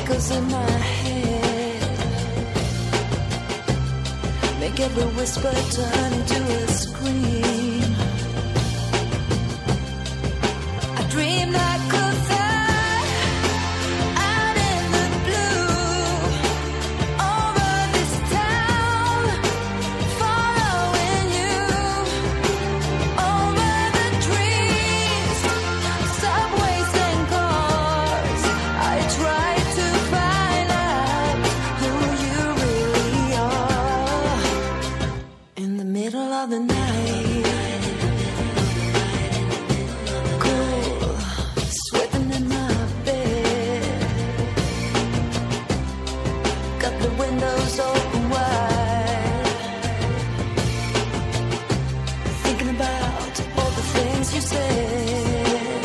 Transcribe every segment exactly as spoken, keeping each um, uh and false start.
echoes in my head make every whisper turn into a scream. I dream I could fly out in the blue over this town, following you over the trees, subways and cars. I try to find out who you really are. In the middle of the night, cool, sweating in my bed, got the windows open wide, thinking about all the things you said.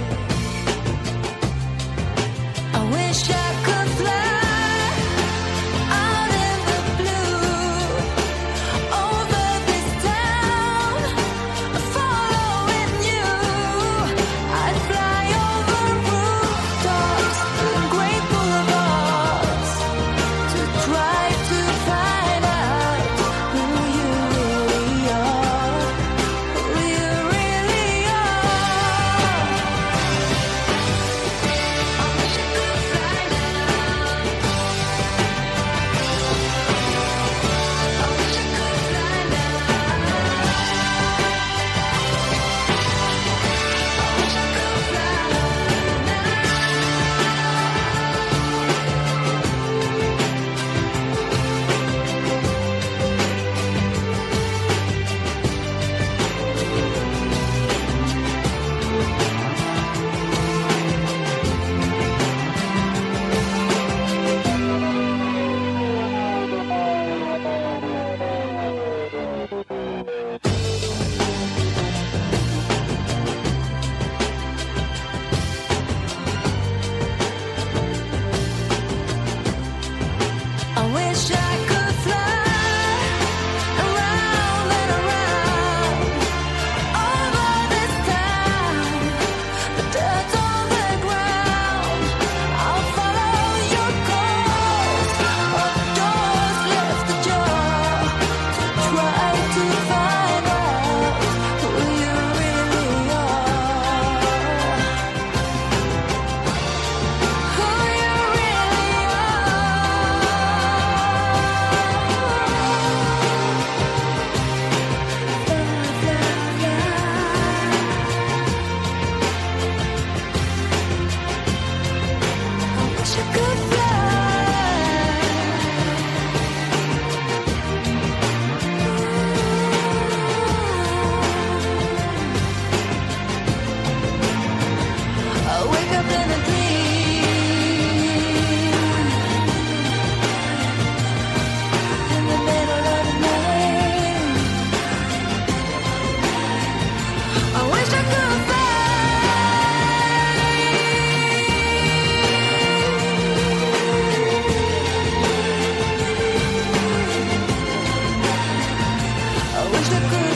I wish I could fly out in the blue over this town, following you. I'd fly over rooftops and great boulevards to try to find out who you really are, who you really are. I wish I could fly now. I wish I could fly now. I wish I could fly now. I wish I could fly around and around over this town, the dirt on the ground. I'll follow your course of doors left ajar to try to find out who you really are, who you really I wish I could fly. I wake up in a dream in the middle of the night. I wish I could fly. I wish I could